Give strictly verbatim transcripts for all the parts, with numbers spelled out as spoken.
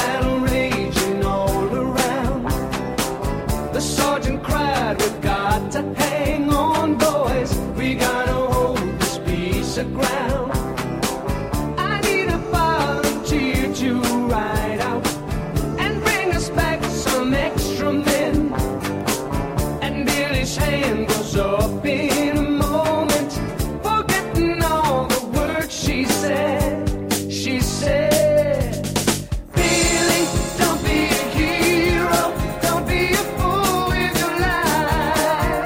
battle raging all around. The sergeant cried, we've got to hang on, boys. We gotta hold this piece of ground. I need a volunteer to ride out and bring us back some extra men. And Billy's hand goes up in a moment, forgetting all the words she said. She said, Billy, don't be a hero, don't be a fool with your life.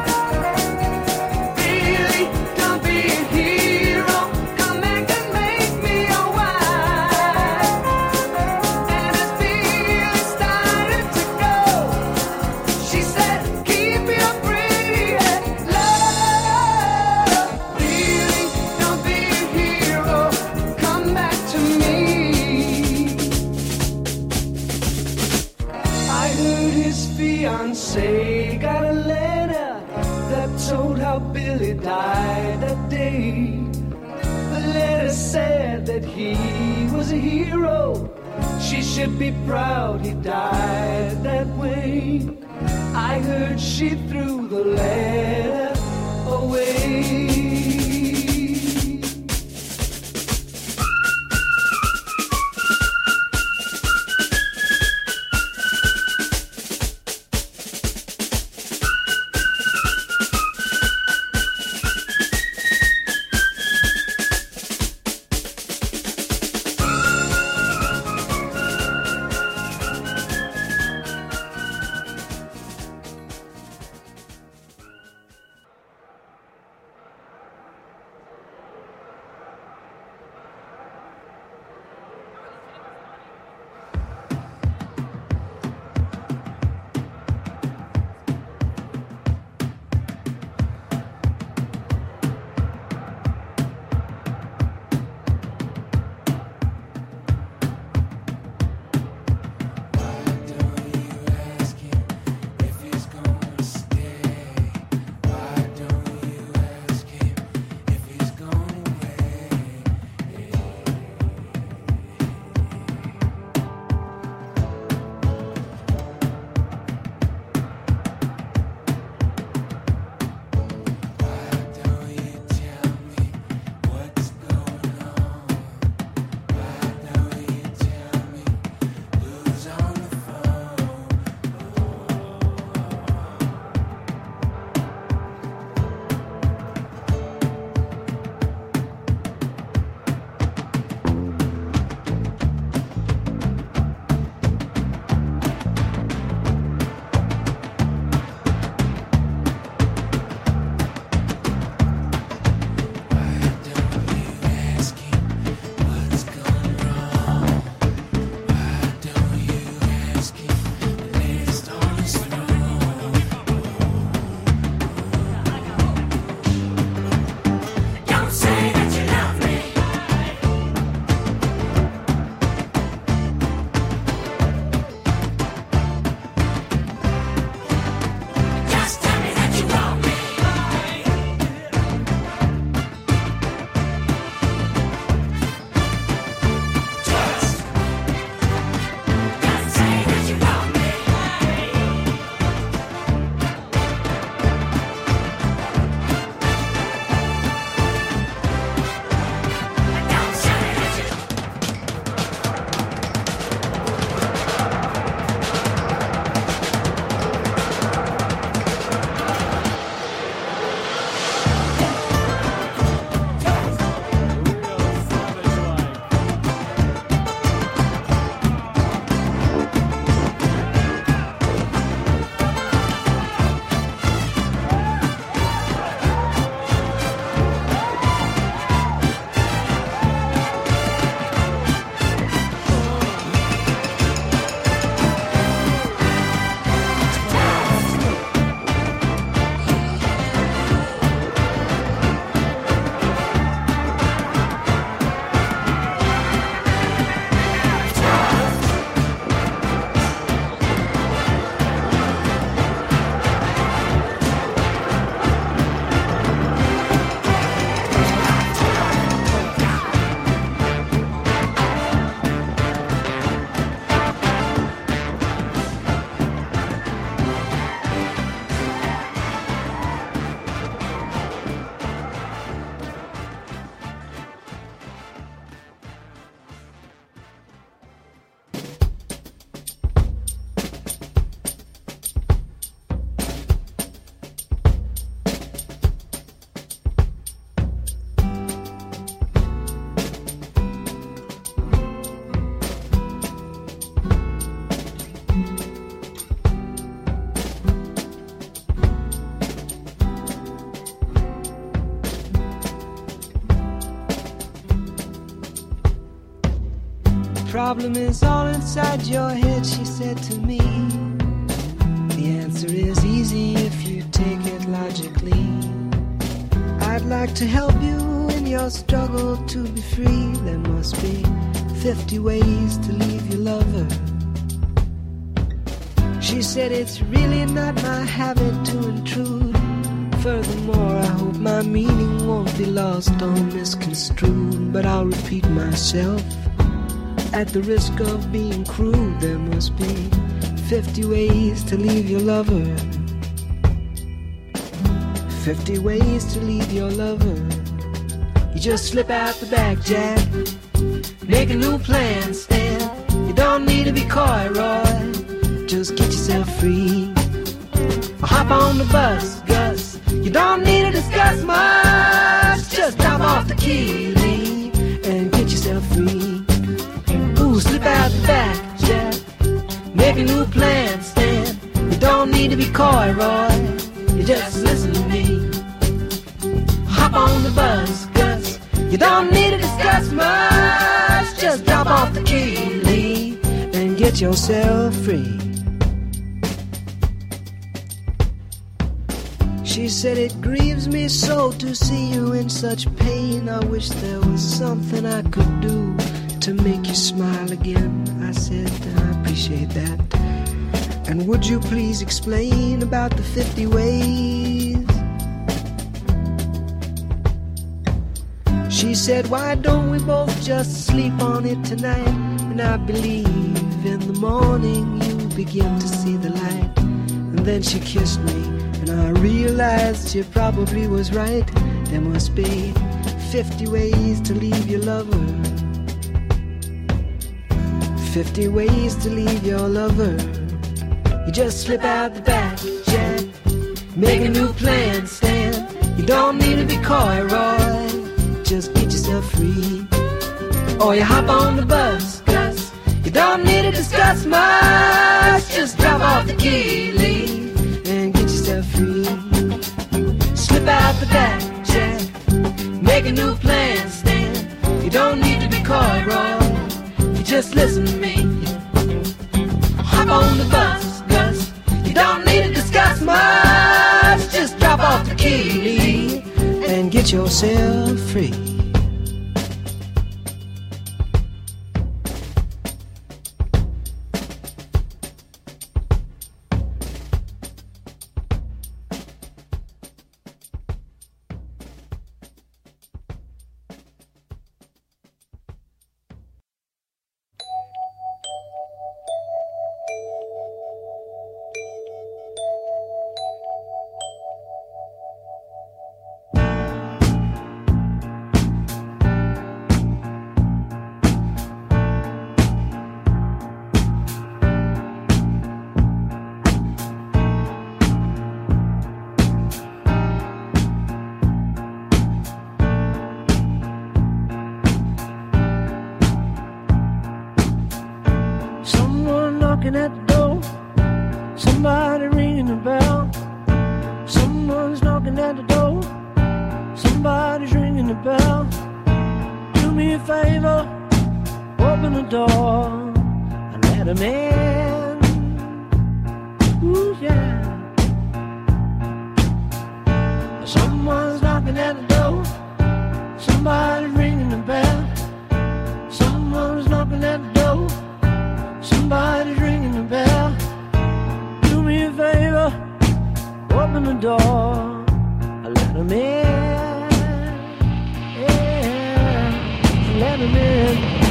Billy, don't be a hero, come back and make me your wife. And as Billy started to go, she said, keep your pretty head low. Billy, don't be a hero, come back to me. I heard his fiancée got a letter that told how Billy died that day. The letter said that he was a hero. She should be proud he died that way. I heard she threw the letter away. problem is all inside your head, she said to me. The answer is easy if you take it logically. I'd like to help you in your struggle to be free. There must be fifty ways to leave your lover. She said it's really not my habit to intrude. Furthermore, I hope my meaning won't be lost or misconstrued. But I'll repeat myself at the risk of being crude. There must be fifty ways to leave your lover. Fifty ways to leave your lover. You just slip out the back, Jack. Make a new plan, Stan. You don't need to be coy, Roy. Just get yourself free. Or hop on the bus, Gus. You don't need to discuss much. Just drop off the key, leave, and get yourself free. Ooh, slip out the back, Jack. Make a new plan, Stan. You don't need to be coy, Roy. You just listen to me. Hop on the bus, Gus. You don't need to discuss much. Just drop off the key, leave, and get yourself free. She said it grieves me so to see you in such pain. I wish there was something I could do to make you smile again. I said I appreciate that. And would you please explain about the fifty ways? She said, why don't we both just sleep on it tonight? And I believe in the morning you begin to see the light. And then she kissed me, and I realized she probably was right. There must be fifty ways to leave your lover. Fifty ways to leave your lover. You just slip out the back, Jack. Make a new plan, Stan. You don't need to be coy, Roy. Just get yourself free. Or you hop on the bus, Gus. You don't need to discuss much. Just drop off the key, leave, and get yourself free. Slip out the back, Jack. Make a new plan, Stan. You don't need to be coy, Roy. You just listen to me. Hop on the bus, Gus. You don't need to discuss much. Just drop off the key, leave, and get yourself free. Knocking at the door, somebody ringing the bell. Someone's knocking at the door, somebody's ringing the bell. Do me a favor, open the door and let him in. Ooh, yeah. Someone's knocking at the door, somebody's ringing the bell. Someone's knocking at the door, somebody's ringing the bell. Do me a favor, open the door, let them in, yeah, let them in.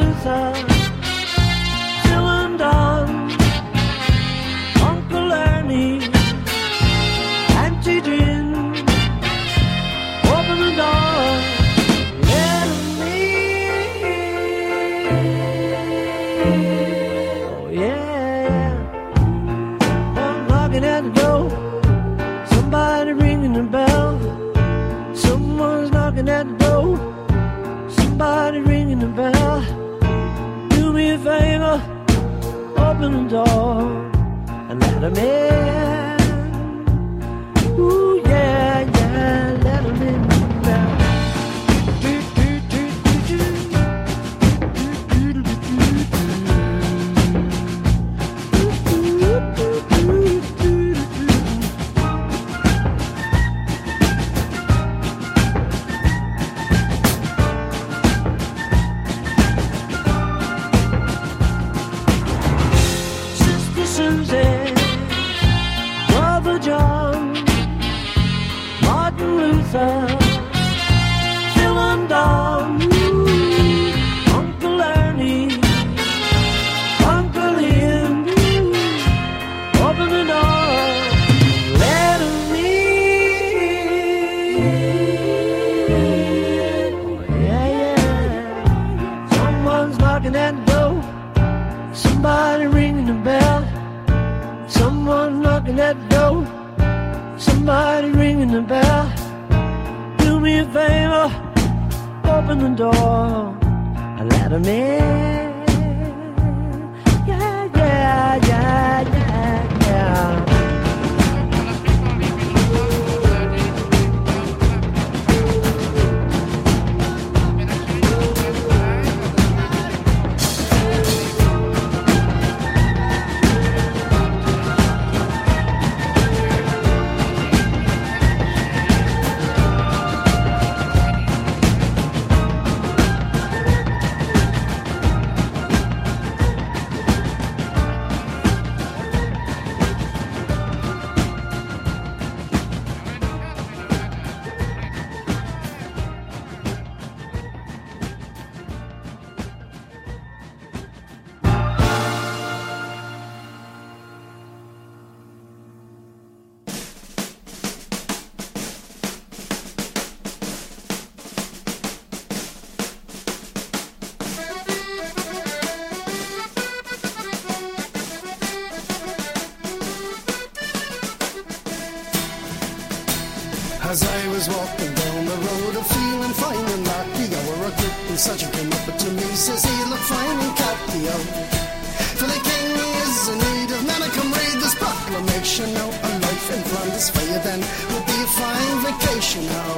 Luther, Dylan Don, Uncle Ernie, Auntie Jim, open the door, let 'em in. Oh yeah, one knocking at the door, somebody ringing the bell, someone's knocking at the door, somebody ringing the bell. Do me a favor, open the door and let 'em in. Ooh yeah, yeah, let 'em in now. Do, do, do, do, do. Do, do, do, do, do. Do, do, do, do, do, do. Susie, Brother John, Martin Luther, Phil and Don, Uncle Ernie, Uncle Ian, open the door, let 'em in. Yeah, yeah, someone's knocking at the door, somebody ringing the bell. Someone knocking at the door, somebody ringing the bell. Do me a favor, open the door and let 'em in. Yeah, yeah, yeah, yeah, yeah. As I was walking down the road, a feeling fine and lucky, our recruiting sergeant came up to me, says he look fine in Capio. For the king is in need of men, I come read this proclamation now. A life in Flanders for you then would be a fine vacation now.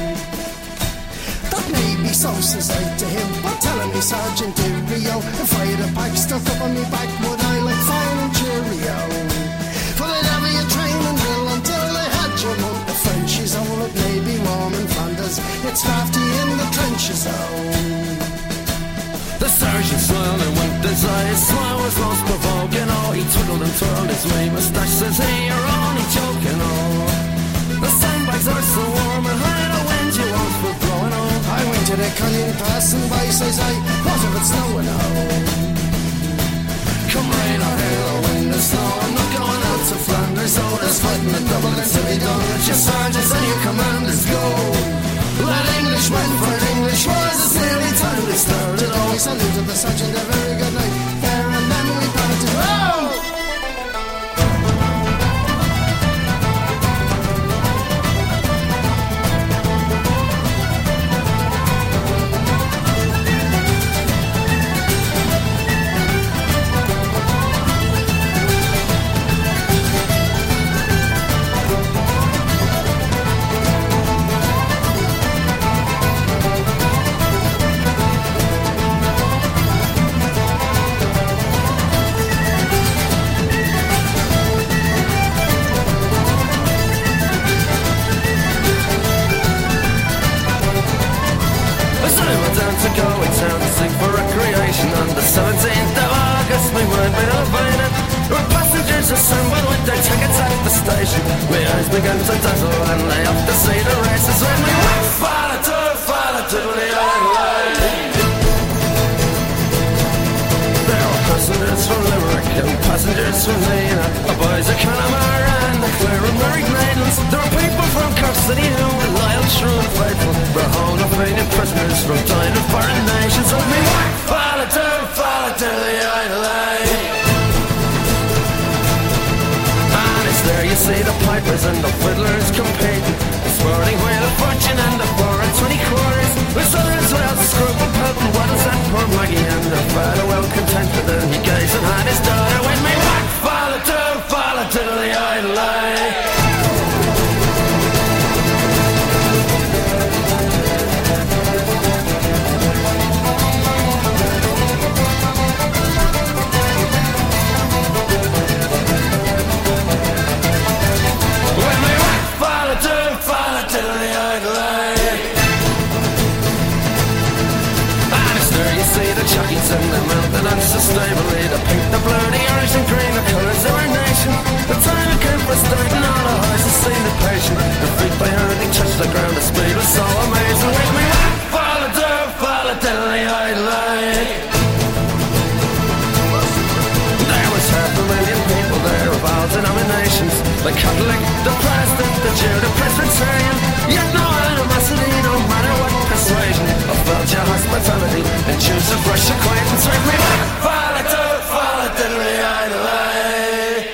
That may be so, says I to him, but telling me Sergeant Rio, if I had a pack stuck up on me back, would I look fine and cheerio? For they'd have you train and drill until they had you one. The Frenchies, oh, it may be warm in Flanders, it's drafty in the trenches, oh. The sergeant smiled and winked his eye, his smile was most provoking, oh. He twiddled and twirled his wee moustache, says, hey, you're only joking, oh. The sandbags are so warm and high, the wind you want for blowing, oh. I went to the Cullion passing by, says I, what if it's snowing, oh. Come rain or hail or wind or snow, I'm not going out to Flanders, oh. There's fighting at Dublin and City Done, let your sergeants and your commanders go. Let Englishmen fight English wars, it's nearly time we started, oh. I saluted the sergeant, a very good night, there and then we parted, oh. seventeenth of August, we weren't been invited. Our passengers assembled with their tickets at the station. My eyes began to dazzle and lay up to see the races when we went far to far to the island. Young passengers from Lena, a boys of Connemara and the clear and married maidens. There were people from Cork City who were loyal, true and faithful. Brought home the faded prisoners from dying of foreign nations. Let me whack, follow to, follow to the idol eye. And it's there you see the pipers and the fiddlers competing. The sporting wheel of fortune and the four and twenty quarters. With others without scruple, pelting what is that poor Maggie and the father well contented. And he gazed and had his daughter with me. Whack, follow to, follow to the idol eye. Chuckies in the mountain unsustainably. The pink, the blue, the orange and green, the colours of our nation. The time it came for starting all the horses seemed impatient. The feet by hurting touched the ground, the speed was so amazing. With me, follow to, follow to the idol eye. There was half a million people there of all denominations. The Catholic, the Protestant, the Jew, the Presbyterian. Yet no animosity, no matter what persuasion. I felt your hospitality and choose a fresh acquaintance. With me, follow to, follow to the idol eye.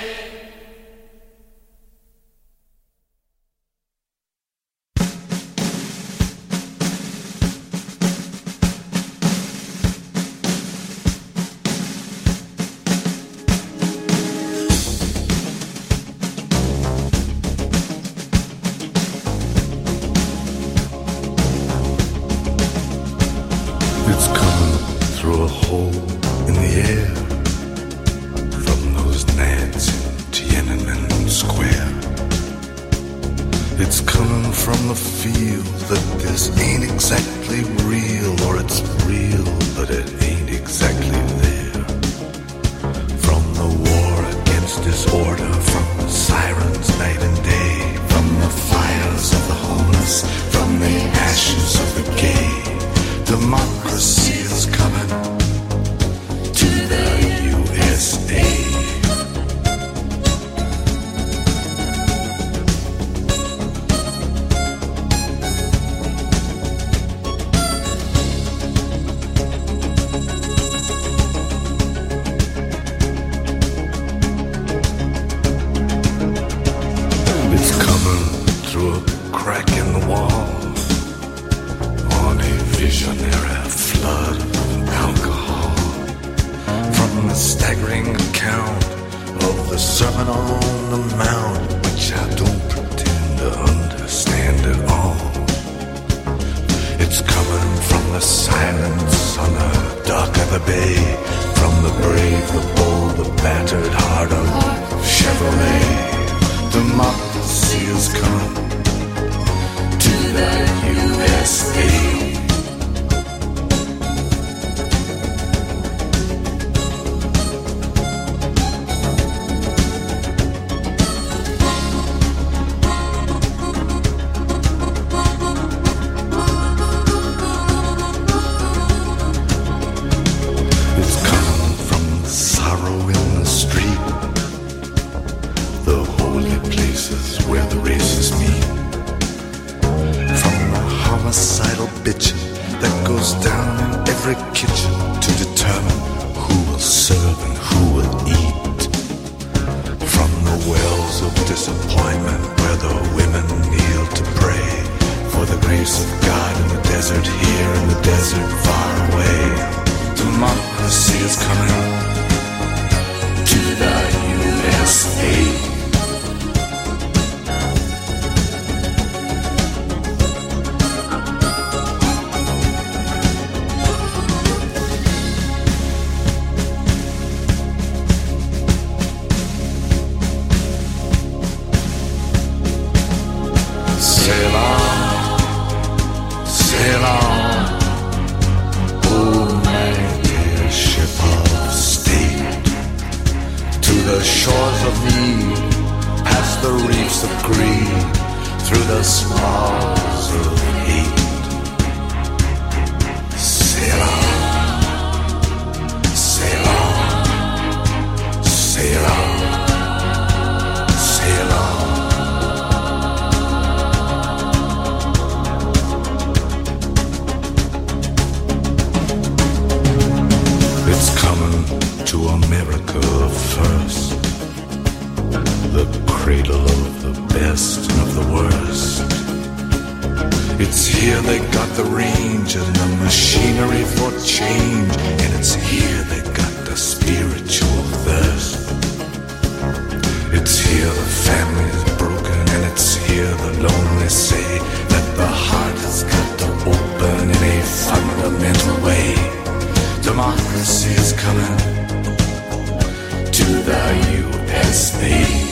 here they got the range and the machinery for change, and it's here they got the spiritual thirst. It's here the family's broken, and it's here the lonely say that the heart has got to open in a fundamental way. Democracy is coming to the U S A.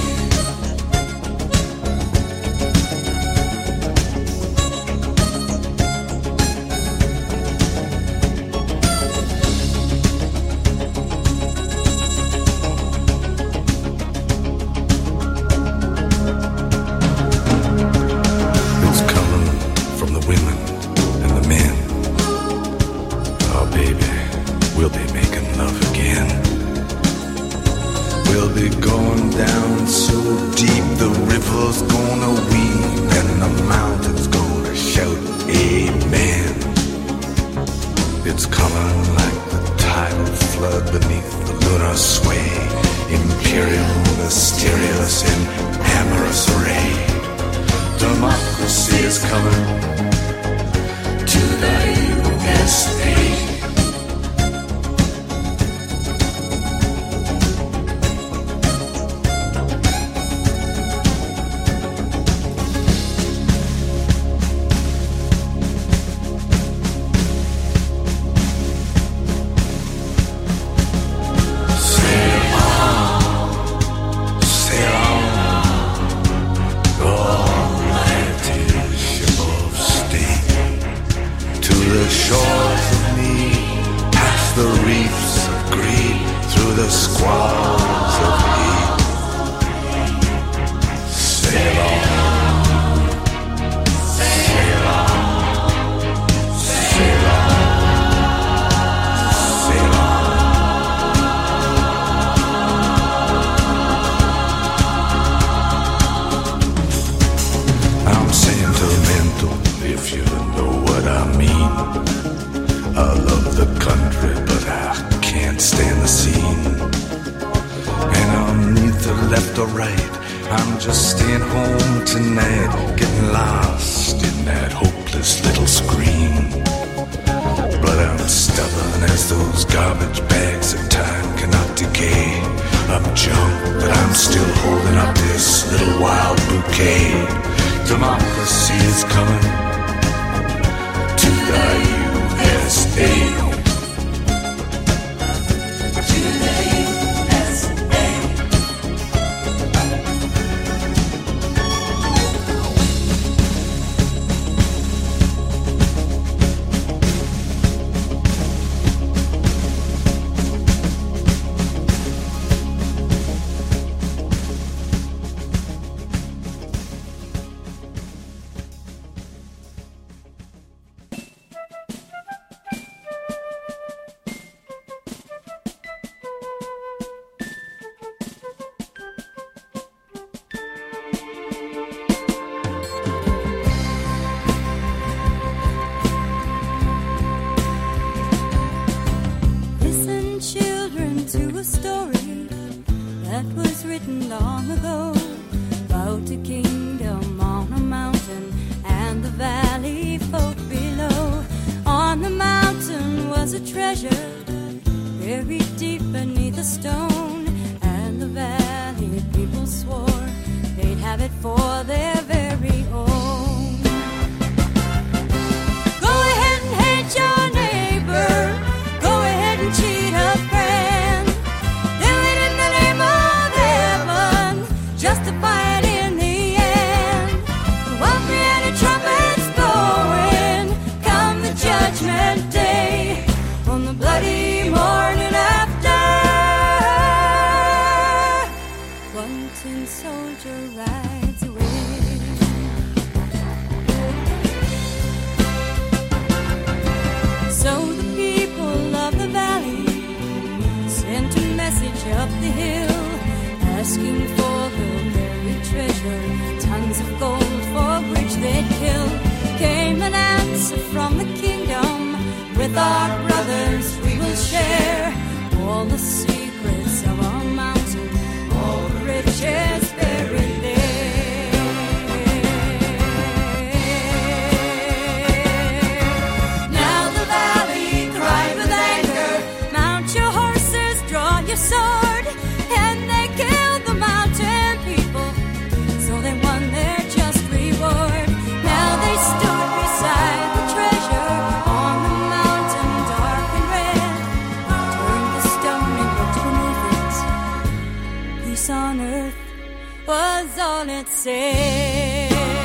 sword and they killed the mountain people, so they won their just reward. Now they stood beside the treasure on the mountain dark and red, turned the stone into beneath it. Peace on earth was all it said.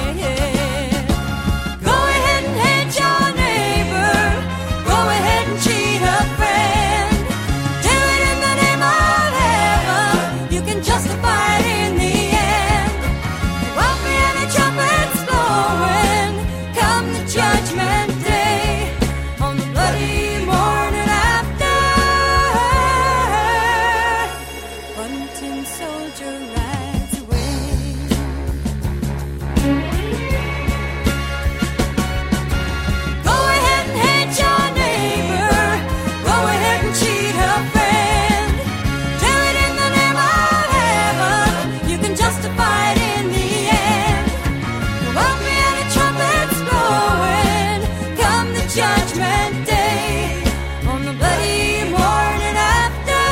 Go ahead and hate your neighbor, go ahead and cheat a friend, do it in the name of heaven, you can justify it in the end. There won't be any trumpets blowing come the judgment day, on the bloody morning after. One tin soldier rides away. Go ahead and hate your neighbor, go ahead and cheat a friend, do it in the name of heaven, you can justify it in the end. There won't be any trumpets blowing come the judgment day, on the bloody morning after.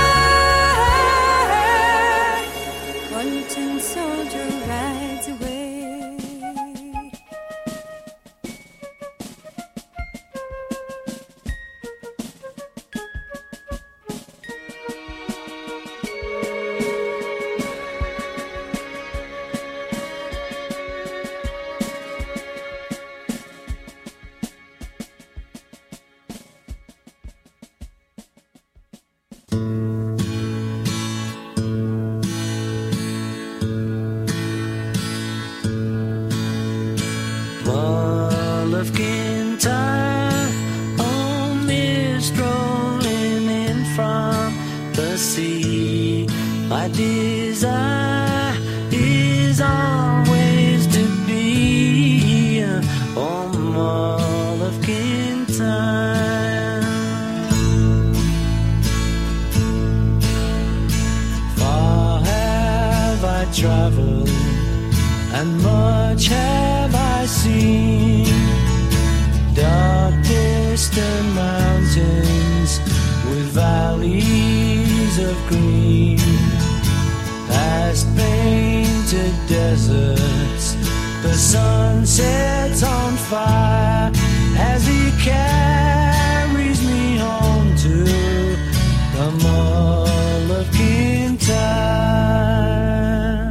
One tin soldier rides away. Wall of Kintyre, oh, mist rolling in from the sea. My desire is always to be on Wall of Kintyre. Far have I traveled, and much have I seen. Dark distant mountains with valleys of green, past painted deserts, the sun sets on fire as he carries me home to the Mull of Kintyre.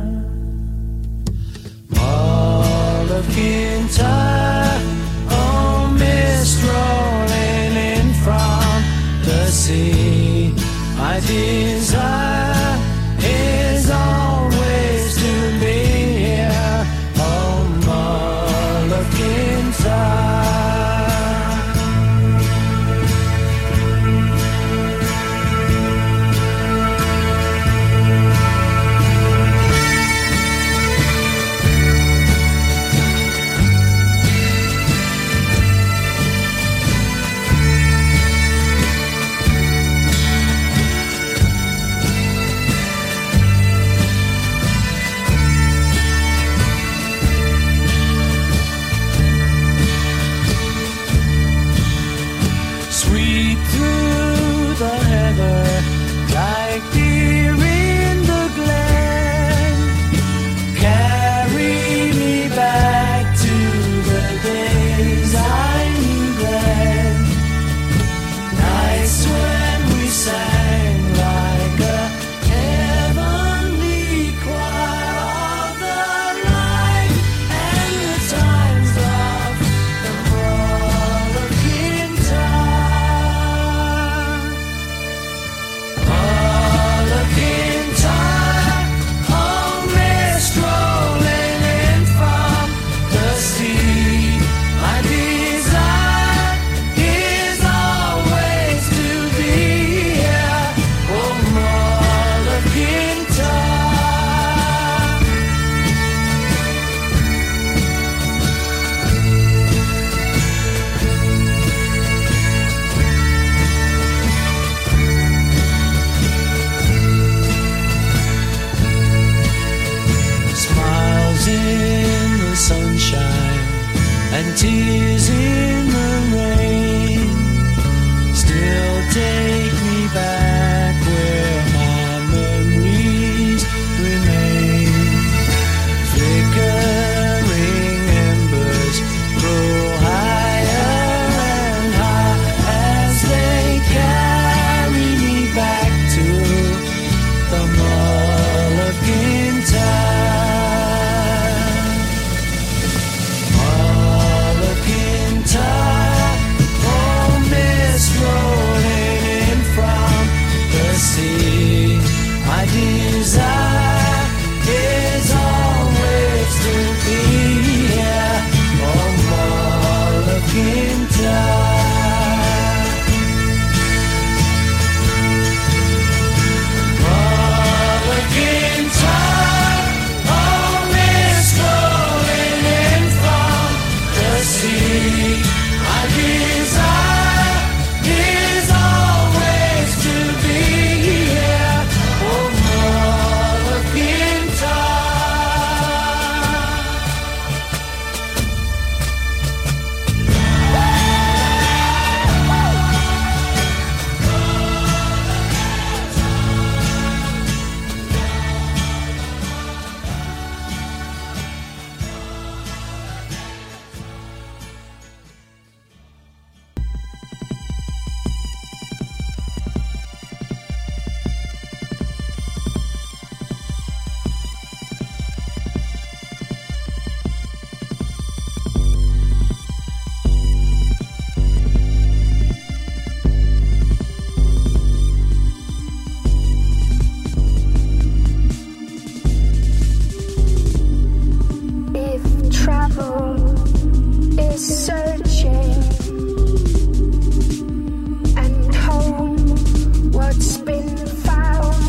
All of Kintyre, oh, mist rolling in from the sea. My desire is always to be here, oh, Mull of Kintyre. My desire is always to be here on Mulligan time. Mulligan time, all mist rolling in from the sea. My desire is always to be here on Mulligan time. If travel is searching and home what's been found,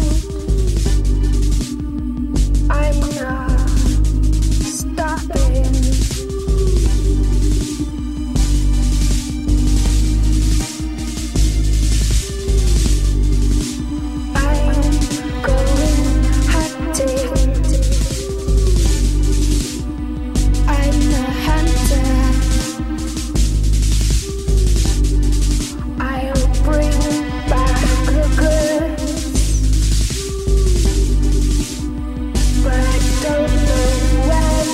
I'm not stopping. I'm going hunting. I'm a hunter. I'll bring back the goods, but I don't know when.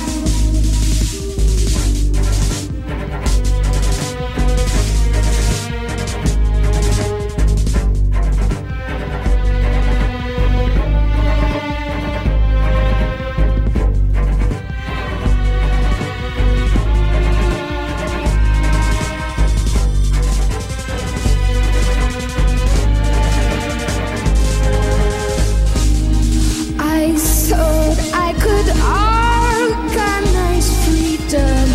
I thought I could organize freedom.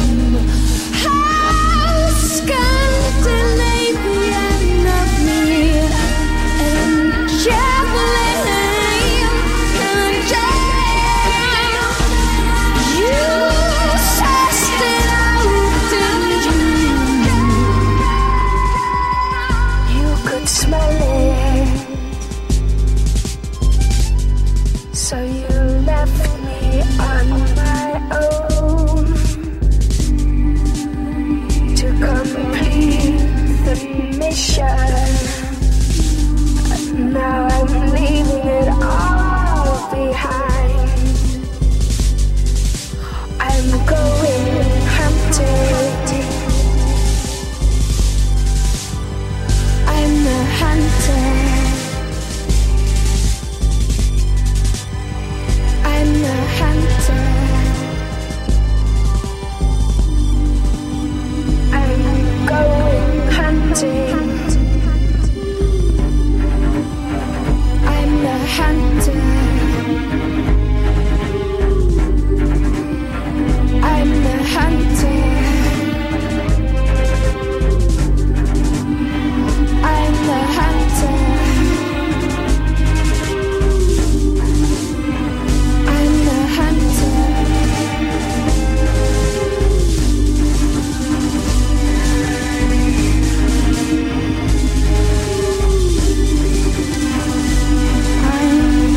How Scandinavian of me, and javelin and jam. You sussed it out, didn't you? You could smell it. So you left me on my own to complete the mission. Now I'm leaving it all behind. I'm going hunting. I'm a hunter. I'm a hunter. I'm going hunting. I'm a hunter. I'm a hunter. I'm a hunter. I'm a hunter. I'm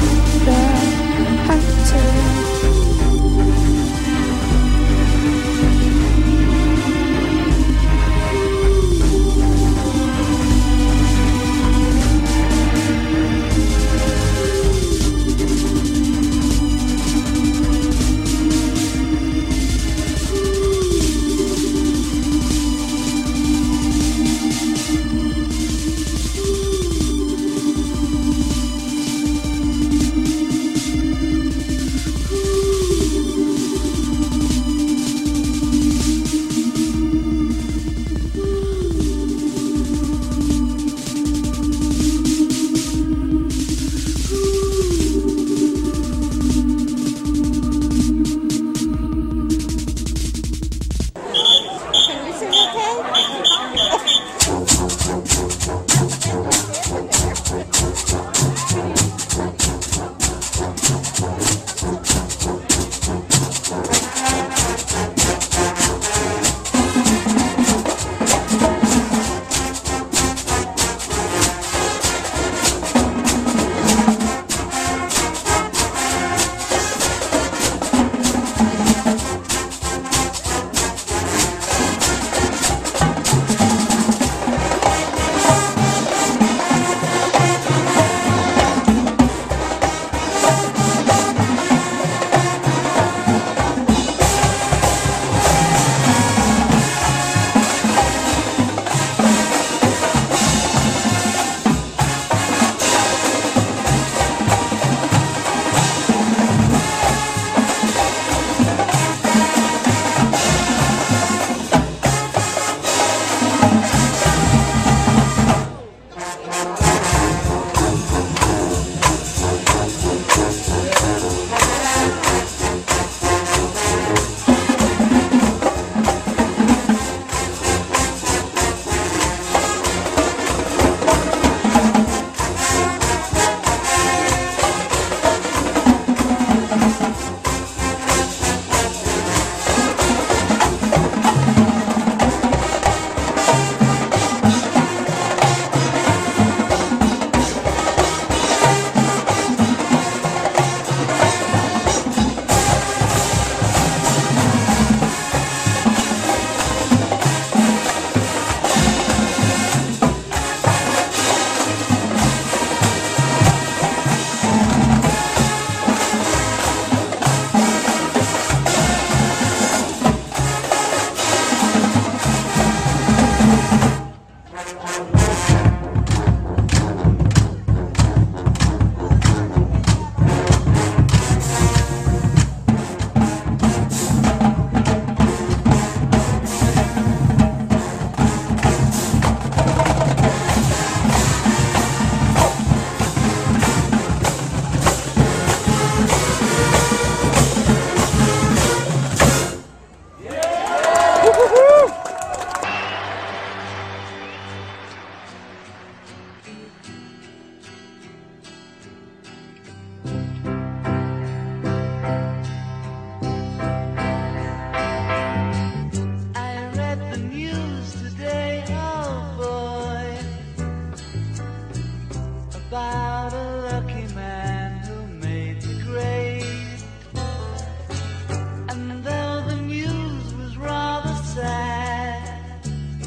lucky man who made the grade. And though the news was rather sad,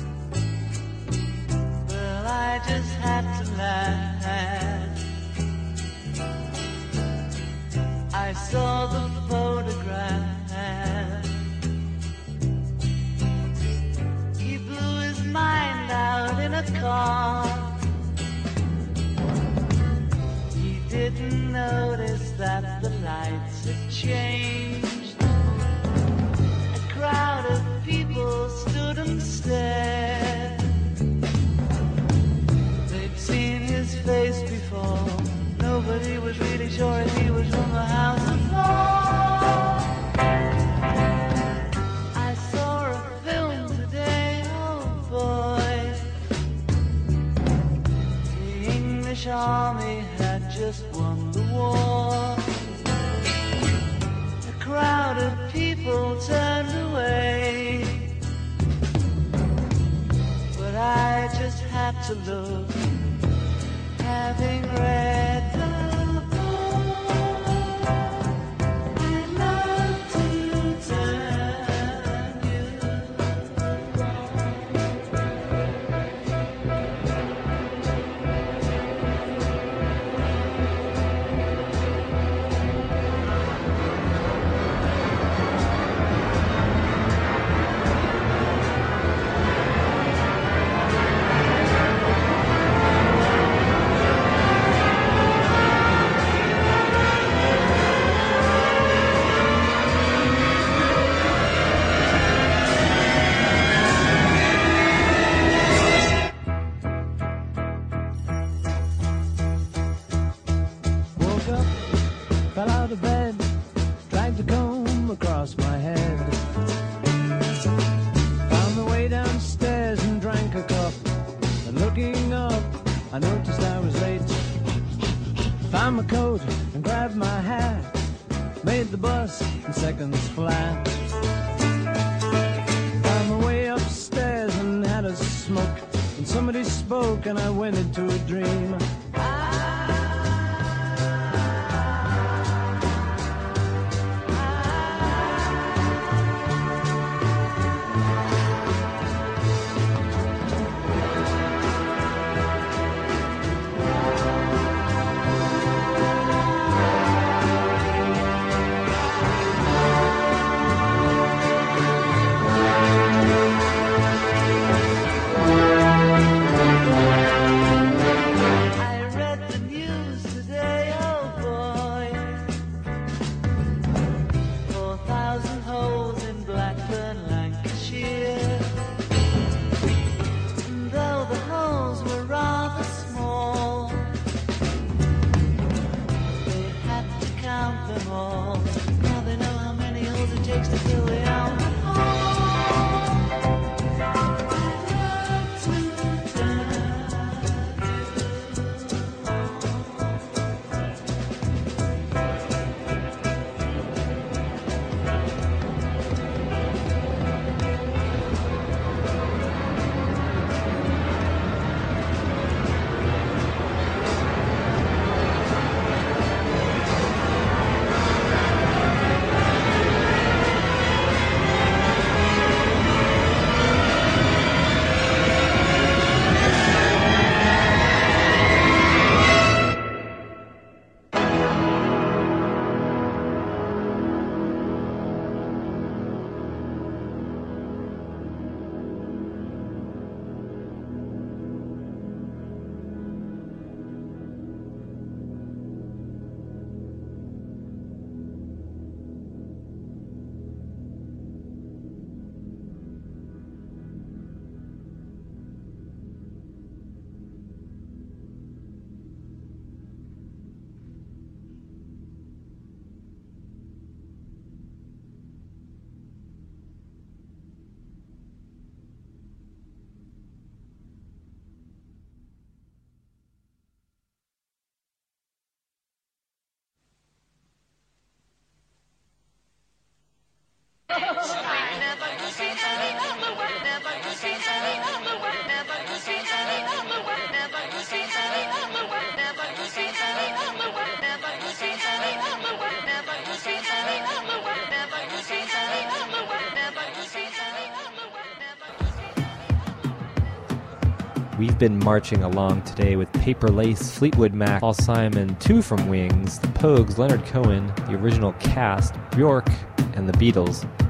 well, I just had to laugh. I saw the photograph. He blew his mind out in a car. He didn't notice that the lights had changed. A crowd of people stood and stared. They'd seen his face before. Nobody was really sure if he was from the House of Lords. I saw a film today, oh boy. The English army had just won the war. A crowd of people turned away, but I just had to look, having read the I noticed I was late. Found my coat and grabbed my hat. Made the bus in seconds flat. Found my way upstairs and had a smoke. And somebody spoke and I went into a dream. We've been marching along today with Paper Lace, Fleetwood Mac, Paul Simon, two from Wings, the Pogues, Leonard Cohen, the original cast, Bjork, and the Beatles.